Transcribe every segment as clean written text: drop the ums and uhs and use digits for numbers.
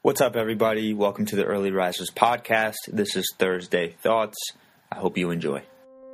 What's up, everybody? Welcome to the Early Risers podcast. This is Thursday Thoughts. I hope you enjoy.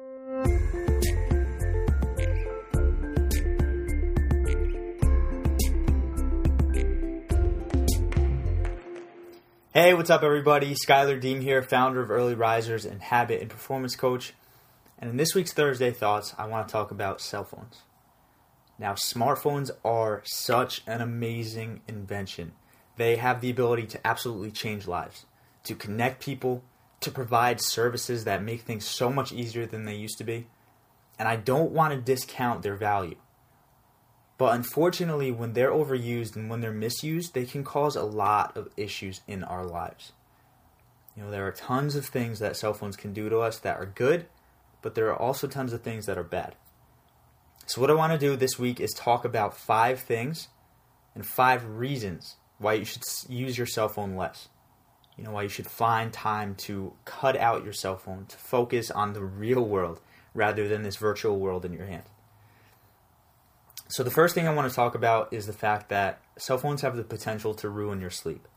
Hey, what's up, everybody? Skylar Deem here, founder of Early Risers and habit and performance coach. And in this week's Thursday Thoughts, I want to talk about cell phones. Now, smartphones are such an amazing invention. They have the ability to absolutely change lives, to connect people, to provide services that make things so much easier than they used to be. And I don't want to discount their value. But unfortunately, when they're overused and when they're misused, they can cause a lot of issues in our lives. There are tons of things that cell phones can do to us that are good, but there are also tons of things that are bad. So what I want to do this week is talk about 5 things and 5 reasons why you should use your cell phone less. Why you should find time to cut out your cell phone, to focus on the real world rather than this virtual world in your hand. So the first thing I want to talk about is the fact that cell phones have the potential to ruin your sleep.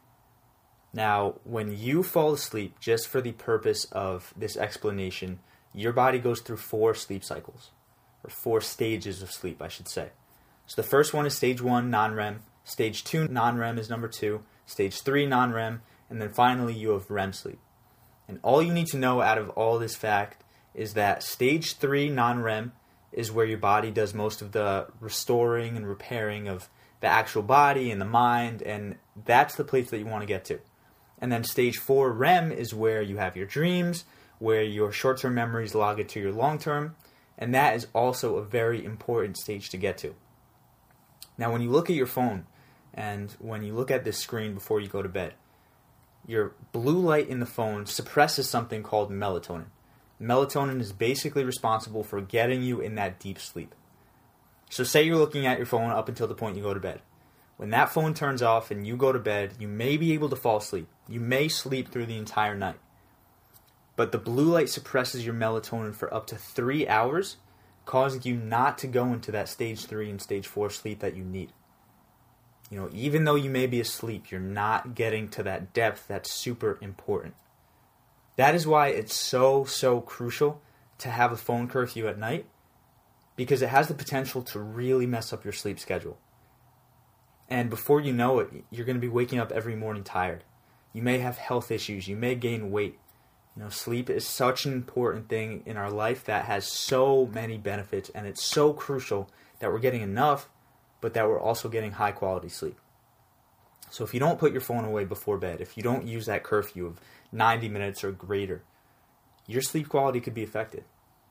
Now, when you fall asleep, just for the purpose of this explanation, your body goes through 4 sleep cycles, or 4 stages of sleep, I should say. So the first one is stage 1, non-REM. Stage 2, non-REM is number 2. Stage 3, non-REM. And then finally, you have REM sleep. And all you need to know out of all this fact is that stage 3, non-REM, is where your body does most of the restoring and repairing of the actual body and the mind. And that's the place that you want to get to. And then stage 4, REM, is where you have your dreams, where your short-term memories log into your long-term. And that is also a very important stage to get to. Now, when you look at your phone, and when you look at this screen before you go to bed, your blue light in the phone suppresses something called melatonin. Melatonin is basically responsible for getting you in that deep sleep. So say you're looking at your phone up until the point you go to bed. When that phone turns off and you go to bed, you may be able to fall asleep. You may sleep through the entire night. But the blue light suppresses your melatonin for up to 3 hours, causing you not to go into that stage 3 and stage 4 sleep that you need. Even though you may be asleep, you're not getting to that depth that's super important. That is why it's so crucial to have a phone curfew at night, because it has the potential to really mess up your sleep schedule. And before you know it, you're going to be waking up every morning tired. You may have health issues. You may gain weight. Sleep is such an important thing in our life that has so many benefits, and it's so crucial that we're getting enough, but that we're also getting high quality sleep. So if you don't put your phone away before bed, if you don't use that curfew of 90 minutes or greater, your sleep quality could be affected.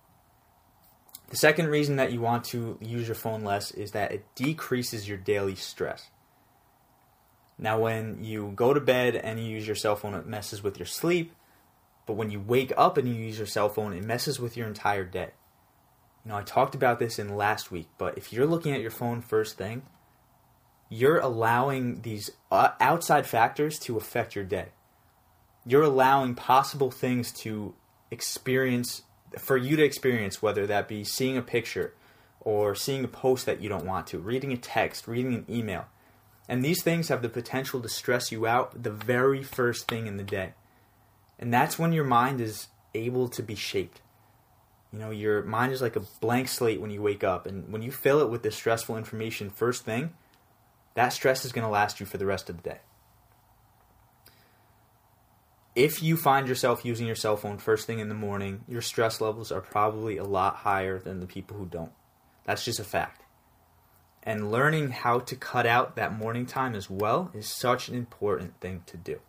The second reason that you want to use your phone less is that it decreases your daily stress. Now, when you go to bed and you use your cell phone, it messes with your sleep. But when you wake up and you use your cell phone, it messes with your entire day. I talked about this in last week, but if you're looking at your phone first thing, you're allowing these outside factors to affect your day. You're allowing possible things to experience, for you to experience, whether that be seeing a picture or seeing a post that you don't want to, reading a text, reading an email. And these things have the potential to stress you out the very first thing in the day. And that's when your mind is able to be shaped. Your mind is like a blank slate when you wake up. And when you fill it with this stressful information first thing, that stress is going to last you for the rest of the day. If you find yourself using your cell phone first thing in the morning, your stress levels are probably a lot higher than the people who don't. That's just a fact. And learning how to cut out that morning time as well is such an important thing to do.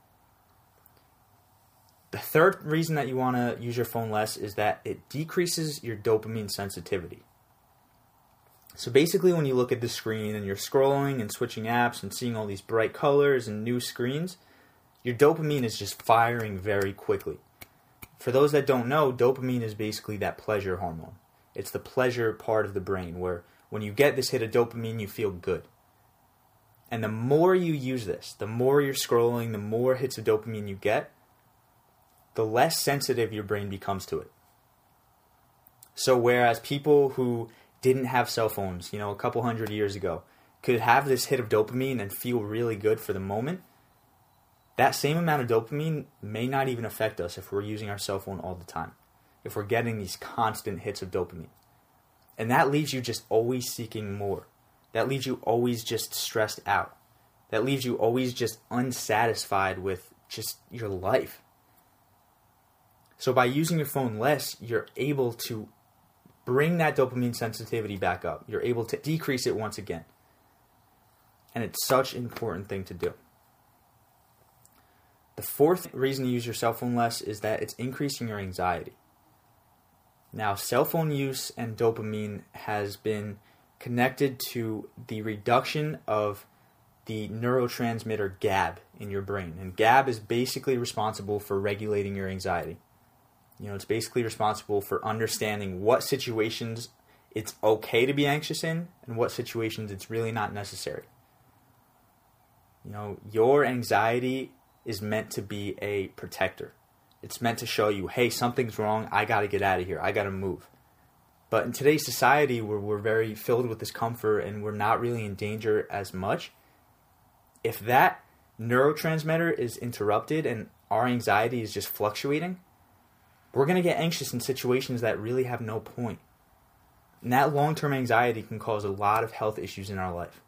The third reason that you want to use your phone less is that it decreases your dopamine sensitivity. So basically, when you look at the screen and you're scrolling and switching apps and seeing all these bright colors and new screens, your dopamine is just firing very quickly. For those that don't know, dopamine is basically that pleasure hormone. It's the pleasure part of the brain where when you get this hit of dopamine, you feel good. And the more you use this, the more you're scrolling, the more hits of dopamine you get, the less sensitive your brain becomes to it. So whereas people who didn't have cell phones, a couple hundred years ago, could have this hit of dopamine and feel really good for the moment, that same amount of dopamine may not even affect us if we're using our cell phone all the time, if we're getting these constant hits of dopamine. And that leaves you just always seeking more. That leaves you always just stressed out. That leaves you always just unsatisfied with just your life. So by using your phone less, you're able to bring that dopamine sensitivity back up. You're able to decrease it once again. And it's such an important thing to do. The fourth reason to use your cell phone less is that it's increasing your anxiety. Now, cell phone use and dopamine has been connected to the reduction of the neurotransmitter GABA in your brain. And GABA is basically responsible for regulating your anxiety. It's basically responsible for understanding what situations it's okay to be anxious in and what situations it's really not necessary. Your anxiety is meant to be a protector. It's meant to show you, hey, something's wrong, I got to get out of here, I got to move. But in today's society, where we're very filled with this comfort and we're not really in danger as much, if that neurotransmitter is interrupted and our anxiety is just fluctuating, we're going to get anxious in situations that really have no point. And that long-term anxiety can cause a lot of health issues in our life.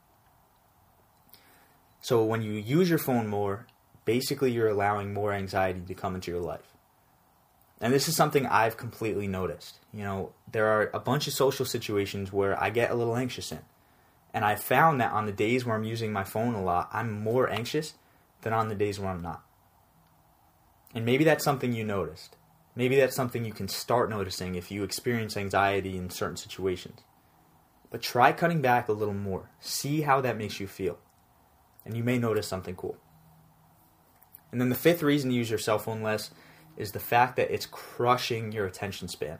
So when you use your phone more, basically you're allowing more anxiety to come into your life. And this is something I've completely noticed. There are a bunch of social situations where I get a little anxious in. And I found that on the days where I'm using my phone a lot, I'm more anxious than on the days where I'm not. And maybe that's something you noticed. Maybe that's something you can start noticing if you experience anxiety in certain situations. But try cutting back a little more. See how that makes you feel. And you may notice something cool. And then the fifth reason to use your cell phone less is the fact that it's crushing your attention span.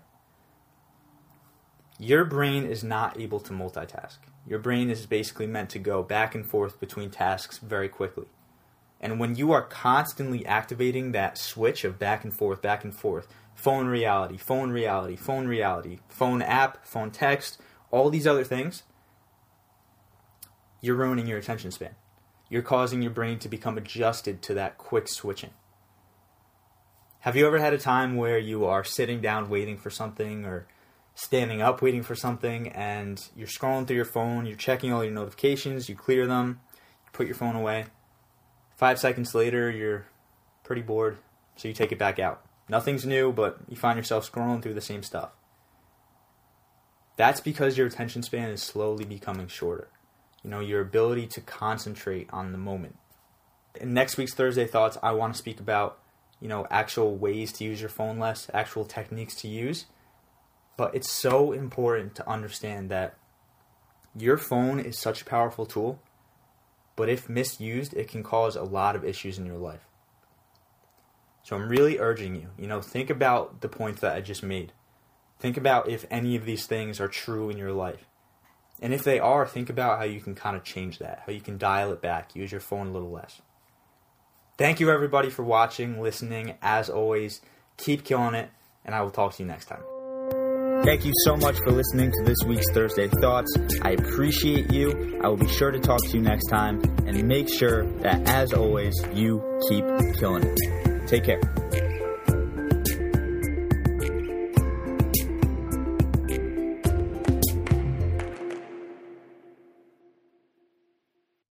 Your brain is not able to multitask. Your brain is basically meant to go back and forth between tasks very quickly. And when you are constantly activating that switch of back and forth, phone reality, phone app, phone text, all these other things, you're ruining your attention span. You're causing your brain to become adjusted to that quick switching. Have you ever had a time where you are sitting down waiting for something or standing up waiting for something and you're scrolling through your phone, you're checking all your notifications, you clear them, you put your phone away. 5 seconds later, you're pretty bored, so you take it back out. Nothing's new, but you find yourself scrolling through the same stuff. That's because your attention span is slowly becoming shorter. Your ability to concentrate on the moment. In next week's Thursday Thoughts, I want to speak about, actual ways to use your phone less, actual techniques to use. But it's so important to understand that your phone is such a powerful tool, but if misused, it can cause a lot of issues in your life. So I'm really urging you, think about the points that I just made. Think about if any of these things are true in your life. And if they are, think about how you can kind of change that, how you can dial it back, use your phone a little less. Thank you everybody for watching, listening. As always, keep killing it, and I will talk to you next time. Thank you so much for listening to this week's Thursday Thoughts. I appreciate you. I will be sure to talk to you next time, and make sure that, as always, you keep killing it. Take care.